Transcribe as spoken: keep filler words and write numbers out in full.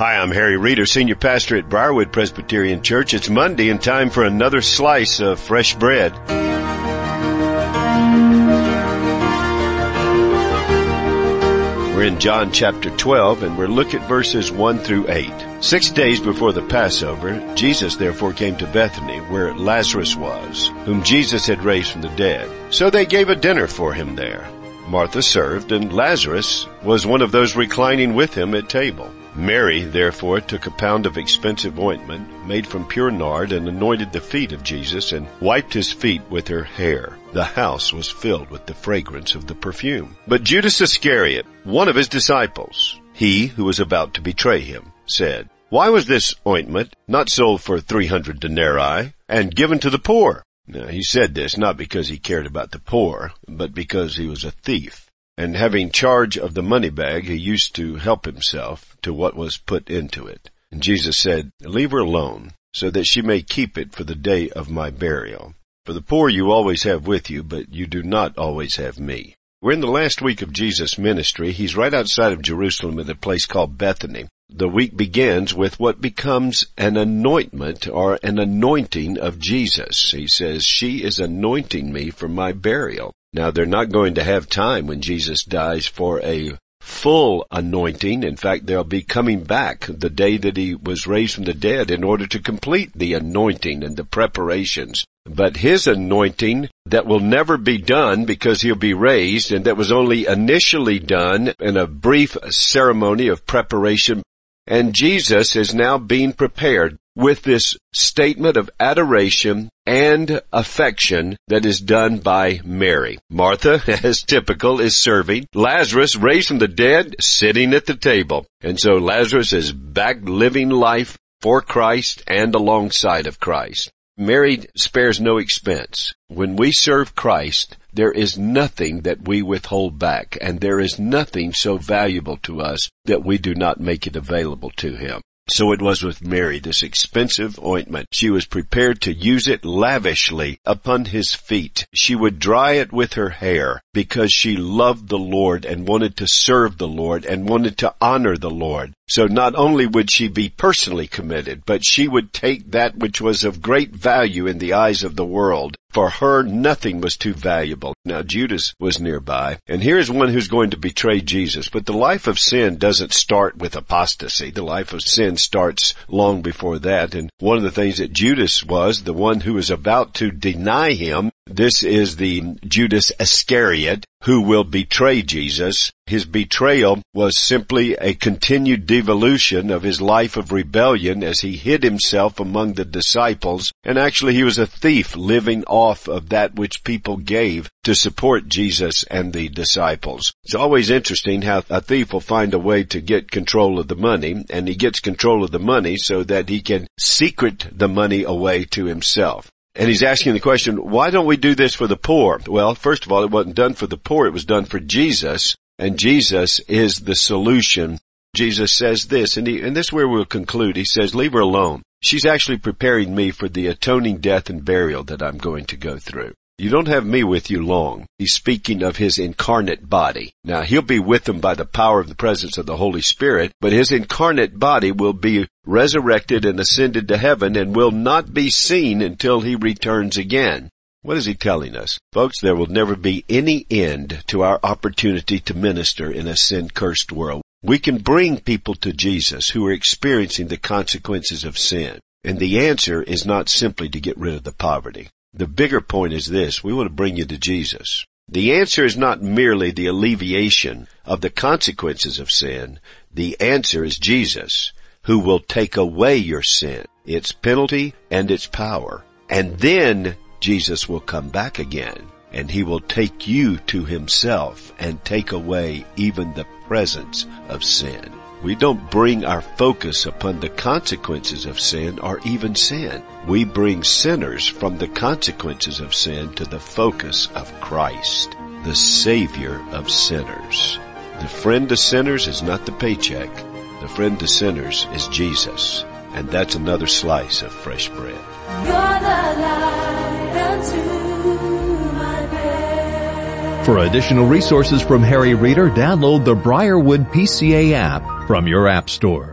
Hi, I'm Harry Reeder, Senior Pastor at Briarwood Presbyterian Church. It's Monday and time for another slice of fresh bread. We're in John chapter twelve, and we're looking at verses one through eight. Six days before the Passover, Jesus therefore came to Bethany, where Lazarus was, whom Jesus had raised from the dead. So they gave a dinner for him there. Martha served, and Lazarus was one of those reclining with him at table. Mary, therefore, took a pound of expensive ointment made from pure nard and anointed the feet of Jesus and wiped his feet with her hair. The house was filled with the fragrance of the perfume. But Judas Iscariot, one of his disciples, he who was about to betray him, said, "Why was this ointment not sold for three hundred denarii and given to the poor?" Now, he said this not because he cared about the poor, but because he was a thief. And having charge of the money bag, he used to help himself to what was put into it. And Jesus said, "Leave her alone, so that she may keep it for the day of my burial. For the poor you always have with you, but you do not always have me." We're in the last week of Jesus' ministry. He's right outside of Jerusalem at a place called Bethany. The week begins with what becomes an anointment or an anointing of Jesus. He says, "She is anointing me for my burial." Now, they're not going to have time when Jesus dies for a full anointing. In fact, they'll be coming back the day that he was raised from the dead in order to complete the anointing and the preparations. But his anointing that will never be done because he'll be raised, and that was only initially done in a brief ceremony of preparation. And Jesus is now being prepared with this statement of adoration and affection that is done by Mary. Martha, as typical, is serving. Lazarus, raised from the dead, sitting at the table. And so Lazarus is back living life for Christ and alongside of Christ. Mary spares no expense. When we serve Christ, there is nothing that we withhold back, and there is nothing so valuable to us that we do not make it available to him. So it was with Mary, this expensive ointment. She was prepared to use it lavishly upon his feet. She would dry it with her hair because she loved the Lord and wanted to serve the Lord and wanted to honor the Lord. So not only would she be personally committed, but she would take that which was of great value in the eyes of the world. For her, nothing was too valuable. Now, Judas was nearby, and here's one who's going to betray Jesus. But the life of sin doesn't start with apostasy. The life of sin starts long before that. And one of the things that Judas was, the one who was about to deny him, this is the Judas Iscariot who will betray Jesus. His betrayal was simply a continued devolution of his life of rebellion as he hid himself among the disciples. And actually he was a thief living off of that which people gave to support Jesus and the disciples. It's always interesting how a thief will find a way to get control of the money, and he gets control of the money so that he can secret the money away to himself. And he's asking the question, why don't we do this for the poor? Well, first of all, it wasn't done for the poor, it was done for Jesus, and Jesus is the solution. Jesus says this, and, he, and this is where we'll conclude. He says, "Leave her alone. She's actually preparing me for the atoning death and burial that I'm going to go through. You don't have me with you long." He's speaking of his incarnate body. Now, he'll be with them by the power of the presence of the Holy Spirit, but his incarnate body will be resurrected and ascended to heaven and will not be seen until he returns again. What is he telling us? Folks, there will never be any end to our opportunity to minister in a sin-cursed world. We can bring people to Jesus who are experiencing the consequences of sin. And the answer is not simply to get rid of the poverty. The bigger point is this: we want to bring you to Jesus. The answer is not merely the alleviation of the consequences of sin. The answer is Jesus, who will take away your sin, its penalty and its power. And then Jesus will come back again, and he will take you to himself and take away even the presence of sin. We don't bring our focus upon the consequences of sin or even sin. We bring sinners from the consequences of sin to the focus of Christ, the Savior of sinners. The friend to sinners is not the paycheck. The friend to sinners is Jesus. And that's another slice of fresh bread. You're the light unto my bed. For additional resources from Harry Reeder, download the Briarwood P C A app from your app store.